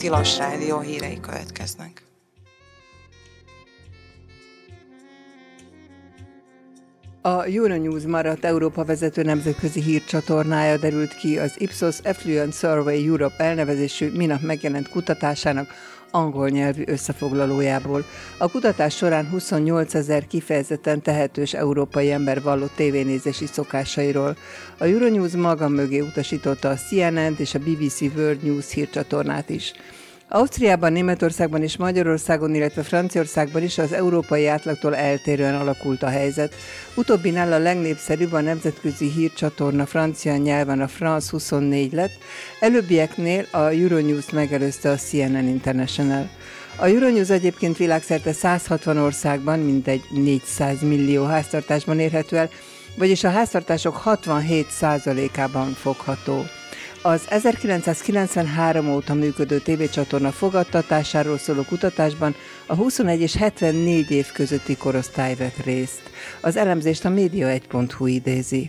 Tilos Rádió hírei következnek. A Euronews maradt Európa vezető nemzetközi hírcsatornája, derült ki az Ipsos Affluent Survey Europe elnevezésű minap megjelent kutatásának angol nyelvű összefoglalójából. A kutatás során 28 000 kifejezetten tehetős európai ember vallott tévénézési szokásairól. A Euronews maga mögé utasította a CNN-t és a BBC World News hírcsatornát is. Ausztriában, Németországban és Magyarországon, illetve Franciaországban is az európai átlagtól eltérően alakult a helyzet. Utóbbinál a legnépszerűbb a nemzetközi hírcsatorna francia nyelven a France 24 lett, előbbieknél a Euronews megelőzte a CNN International. A Euronews egyébként világszerte 160 országban, mintegy 400 millió háztartásban érhető el, vagyis a háztartások 67%-ában fogható. Az 1993 óta működő tévécsatorna fogadtatásáról szóló kutatásban a 21 és 74 év közötti korosztály vett részt. Az elemzést a Media1.hu idézi.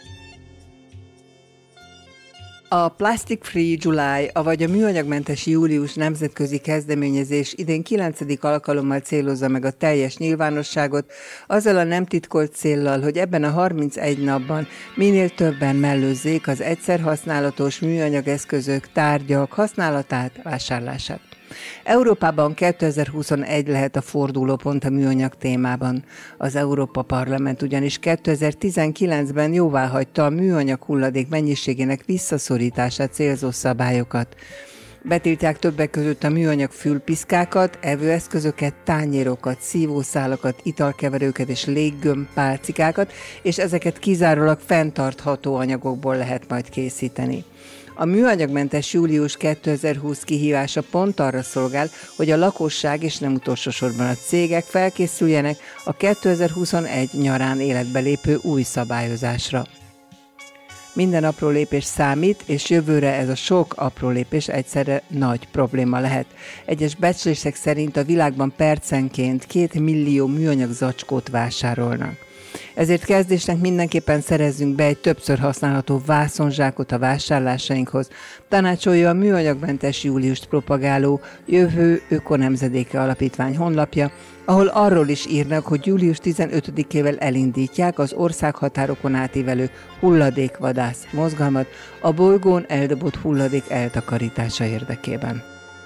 A Plastic Free July, avagy a műanyagmentes július nemzetközi kezdeményezés idén 9. alkalommal célozza meg a teljes nyilvánosságot, azzal a nem titkolt céllal, hogy ebben a 31 napban minél többen mellőzzék az egyszerhasználatos műanyageszközök, tárgyak használatát, vásárlását. Európában 2021 lehet a fordulópont a műanyag témában. Az Európa Parlament ugyanis 2019-ben jóváhagyta a műanyag hulladék mennyiségének visszaszorítását célzó szabályokat. Betiltják többek között a műanyag fülpiszkákat, evőeszközöket, tányérokat, szívószálakat, italkeverőket és léggömbpálcikákat, és ezeket kizárólag fenntartható anyagokból lehet majd készíteni. A műanyagmentes július 2020 kihívása pont arra szolgál, hogy a lakosság és nem utolsó sorban a cégek felkészüljenek a 2021 nyarán életbe lépő új szabályozásra. Minden apró lépés számít, és jövőre ez a sok apró lépés egyszerre nagy probléma lehet. Egyes becslések szerint a világban percenként 2 millió műanyag zacskót vásárolnak. Ezért kezdésnek mindenképpen szerezzünk be egy többször használható vászonzsákot a vásárlásainkhoz, tanácsolja a műanyagmentes júliust propagáló Jövő Ökonemzedéke Alapítvány honlapja, ahol arról is írnak, hogy július 15-ével elindítják az országhatárokon átívelő hulladékvadász mozgalmat a bolygón eldobott hulladék eltakarítása érdekében.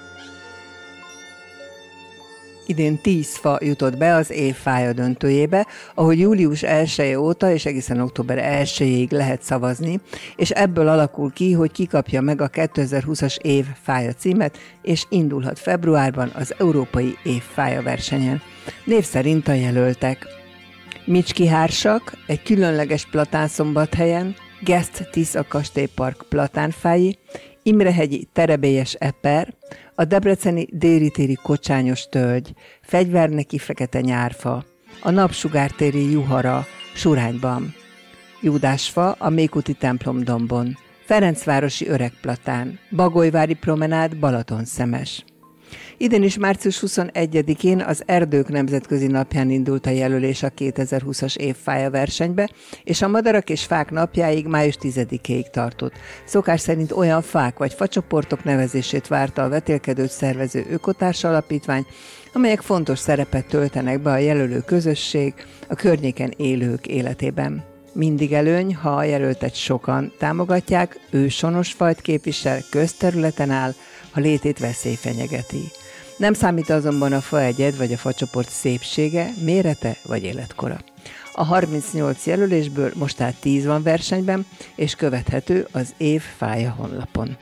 Idén 10 fa jutott be az év fája döntőjébe, ahol július 1-e óta és egészen október 1-ig lehet szavazni, és ebből alakul ki, hogy ki kapja meg a 2020-as év fája címet, és indulhat februárban az Európai Évfája versenyen. Név szerint a jelöltek: Micski Hársak, egy különleges platánszombathelyen, Gest Tisza Kastélypark platánfái, Imrehegyi terebélyes eper, a debreceni déri-téri kocsányos tölgy, Fegyverneki fekete nyárfa, a napsugártéri juhara Surányban, Júdásfa a Mékúti templomdombon, Ferencvárosi öregplatán, Bagolyvári promenád Balatonszemes. Idén is március 21-én az Erdők Nemzetközi Napján indult a jelölés a 2020-as évfája versenybe, és a Madarak és Fák napjáig május 10-ig tartott. Szokás szerint olyan fák vagy facsoportok nevezését várta a vetélkedőt szervező Ökotárs Alapítvány, amelyek fontos szerepet töltenek be a jelölő közösség, a környéken élők életében. Mindig előny, ha a jelöltet sokan támogatják, őshonos fajt képvisel, közterületen áll, ha létét veszély fenyegeti. Nem számít azonban a faegyed vagy a facsoport szépsége, mérete vagy életkora. A 38 jelölésből most tehát 10 van versenyben, és követhető az év fája honlapon.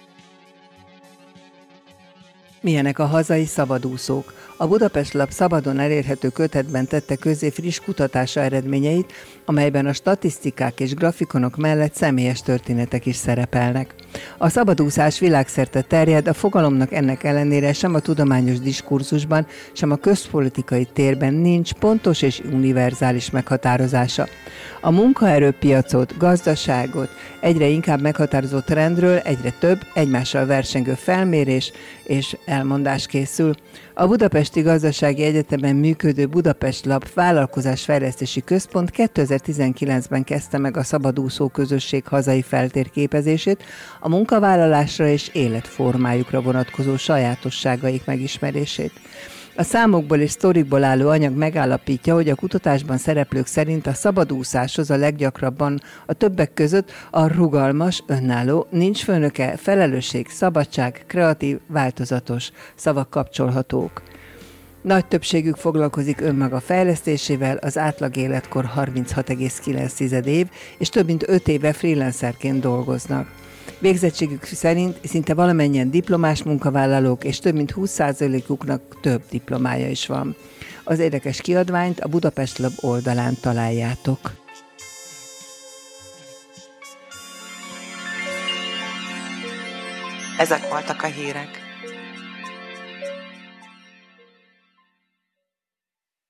Milyenek a hazai szabadúszók? A Budapest Lap szabadon elérhető kötetben tette közzé friss kutatása eredményeit, amelyben a statisztikák és grafikonok mellett személyes történetek is szerepelnek. A szabadúszás világszerte terjed, a fogalomnak ennek ellenére sem a tudományos diskurzusban, sem a közpolitikai térben nincs pontos és univerzális meghatározása. A munkaerőpiacot, gazdaságot egyre inkább meghatározó trendről egyre több egymással versengő felmérés és elmondás készül. A Budapesti Gazdasági Egyetemen működő Budapest Lab Vállalkozásfejlesztési Központ 2019-ben kezdte meg a szabadúszó közösség hazai feltérképezését, a munkavállalásra és életformájukra vonatkozó sajátosságaik megismerését. A számokból és sztorikból álló anyag megállapítja, hogy a kutatásban szereplők szerint a szabadúszáshoz a leggyakrabban a többek között a rugalmas, önálló, nincs főnöke, felelősség, szabadság, kreatív, változatos szavak kapcsolhatók. Nagy többségük foglalkozik önmaga fejlesztésével, az átlag életkor 36,9 év, és több mint 5 éve freelancerként dolgoznak. Végzettségük szerint szinte valamennyien diplomás munkavállalók, és több mint 20%-uknak több diplomája is van. Az érdekes kiadványt a Budapest Lab oldalán találjátok. Ezek voltak a hírek.